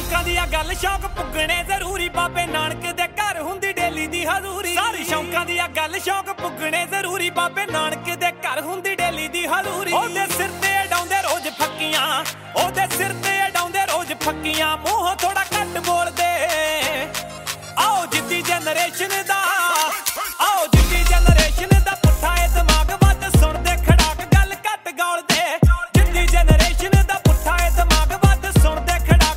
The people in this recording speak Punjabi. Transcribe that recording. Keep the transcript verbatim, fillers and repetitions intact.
ਸ਼ੌਂਕਾਂ ਦੀ ਆ ਗੱਲ ਸ਼ੌਂਕ ਪੁੱਗਣੇ ਜ਼ਰੂਰੀ ਬਾਬੇ ਨਾਨਕ ਦੇ ਘਰ ਹੁੰਦੀ ਡੇਲੀ ਦੀ ਹਜ਼ੂਰੀ ਸਾਰੀ ਸ਼ੌਂਕਾਂ ਦੀ ਆ ਗੱਲ ਸ਼ੌਂਕ ਪੁੱਗਣੇ ਜ਼ਰੂਰੀ ਬਾਬੇ ਨਾਨਕ ਦੇ ਘਰ ਹੁੰਦੀ ਡੇਲੀ ਦੀ ਹਜ਼ੂਰੀ ਉਹਦੇ ਸਿਰ ਤੇ ਅਡਾਉਂਦੇ ਰੋਜ਼ ਫੱਕੀਆਂ ਉਹਦੇ ਸਿਰ ਤੇ ਅਡਾਉਂਦੇ ਰੋਜ਼ ਫੱਕੀਆਂ ਮੂੰਹੋਂ ਥੋੜਾ ਘੱਟ ਬੋਲਦੇ ਆਓ ਜਿੱਦੀ ਜਨਰੇਸ਼ਨ ਦਾ